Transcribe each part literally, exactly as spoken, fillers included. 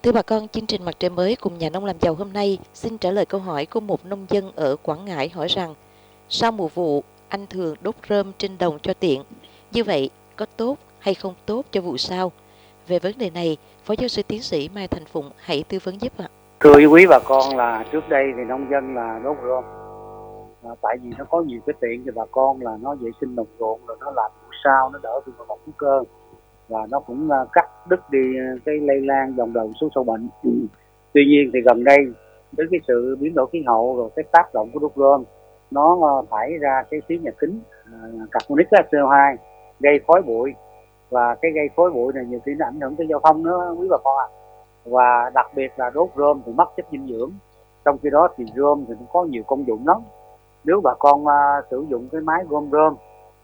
Thưa bà con, chương trình Mặt trời mới cùng Nhà nông làm giàu hôm nay xin trả lời câu hỏi của một nông dân ở Quảng Ngãi hỏi rằng: sau mùa vụ, anh thường đốt rơm trên đồng cho tiện. Như vậy, có tốt hay không tốt cho vụ sau? Về vấn đề này, Phó giáo sư tiến sĩ Mai Thành Phụng hãy tư vấn giúp ạ. Thưa với quý bà con, là trước đây thì nông dân là đốt rơm, à, tại vì nó có nhiều cái tiện cho bà con, là nó vệ sinh đồng ruộng, rồi nó làm vụ sau nó đỡ bị ngộ hữu cơ, và nó cũng uh, cắt đứt đi cái lây lan dòng đời số sâu bệnh. Tuy nhiên thì gần đây với cái sự biến đổi khí hậu rồi cái tác động của đốt rơm, nó uh, thải ra cái khí nhà kính uh, carbonic xê o hai, gây khói bụi, và cái gây khói bụi này nhiều khi nó ảnh hưởng tới giao thông nữa quý bà con ạ. À. Và đặc biệt là đốt rơm thì mất chất dinh dưỡng, trong khi đó thì rơm thì cũng có nhiều công dụng lắm. Nếu bà con uh, sử dụng cái máy gom rơm,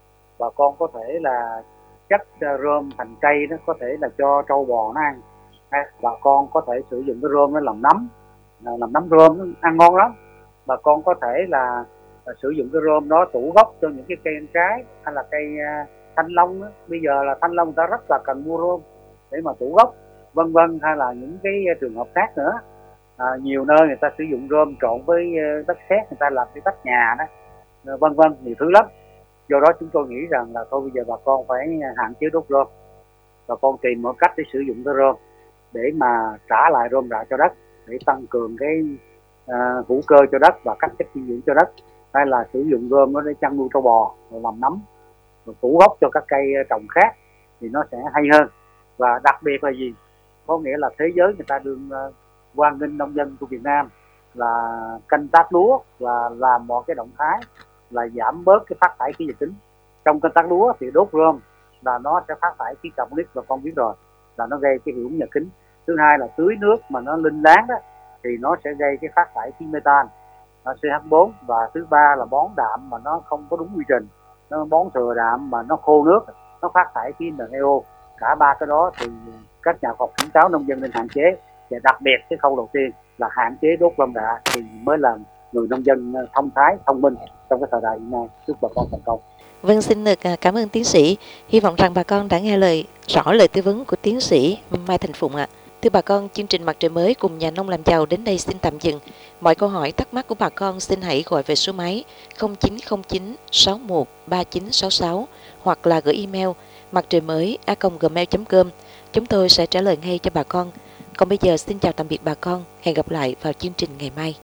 bà con có thể là chất uh, rơm thành cây, nó có thể là cho trâu bò nó ăn. À, bà con có thể sử dụng cái rơm nó làm nấm, uh, làm nấm rơm nó ăn ngon lắm. Bà con có thể là uh, sử dụng cái rơm đó tủ gốc cho những cái cây ăn trái, hay là cây uh, thanh long đó. Bây giờ là thanh long người ta rất là cần mua rơm để mà tủ gốc, vân vân, hay là những cái trường hợp khác nữa. À, nhiều nơi người ta sử dụng rơm trộn với đất sét, người ta làm cái vách nhà đó, vân vân, nhiều thứ lắm. Do đó chúng tôi nghĩ rằng là thôi bây giờ bà con phải hạn chế đốt rơm, bà con tìm mọi cách để sử dụng cái rơm để mà trả lại rơm rạ cho đất, để tăng cường cái uh, hữu cơ cho đất và các chất dinh dưỡng cho đất, hay là sử dụng rơm nó để chăn nuôi trâu bò, rồi làm nấm, rồi tủ gốc cho các cây trồng khác thì nó sẽ hay hơn. Và đặc biệt là gì, có nghĩa là thế giới người ta đương uh, hoan nghênh nông dân của Việt Nam là canh tác lúa, và làm mọi cái động thái là giảm bớt cái phát thải khí nhà kính. Trong canh tác lúa thì đốt rơm là nó sẽ phát thải khí carbonic, và con biết rồi là nó gây cái hiệu ứng nhà kính. Thứ hai là tưới nước mà nó linh láng đó thì nó sẽ gây cái phát thải khí metan, xê hát bốn. Và thứ ba là bón đạm mà nó không có đúng quy trình, nó bón thừa đạm mà nó khô nước, nó phát thải khí en hai o. Cả ba cái đó thì các nhà khoa học khuyến cáo nông dân nên hạn chế, và đặc biệt cái khâu đầu tiên là hạn chế đốt rơm rạ thì mới là người nông dân thông thái, thông minh trong cái thời đại hiện nay. Chúc bà con thành công. Vâng, xin được cảm ơn tiến sĩ. Hy vọng rằng bà con đã nghe lời rõ lời tư vấn của tiến sĩ Mai Thành Phụng ạ. Thưa bà con, chương trình Mặt trời mới cùng Nhà nông làm giàu đến đây xin tạm dừng. Mọi câu hỏi thắc mắc của bà con xin hãy gọi về số máy không chín không chín sáu một ba chín sáu sáu hoặc là gửi email mặt trời mới a còng gmail chấm com. Chúng tôi sẽ trả lời ngay cho bà con. Còn bây giờ xin chào tạm biệt bà con. Hẹn gặp lại vào chương trình ngày mai.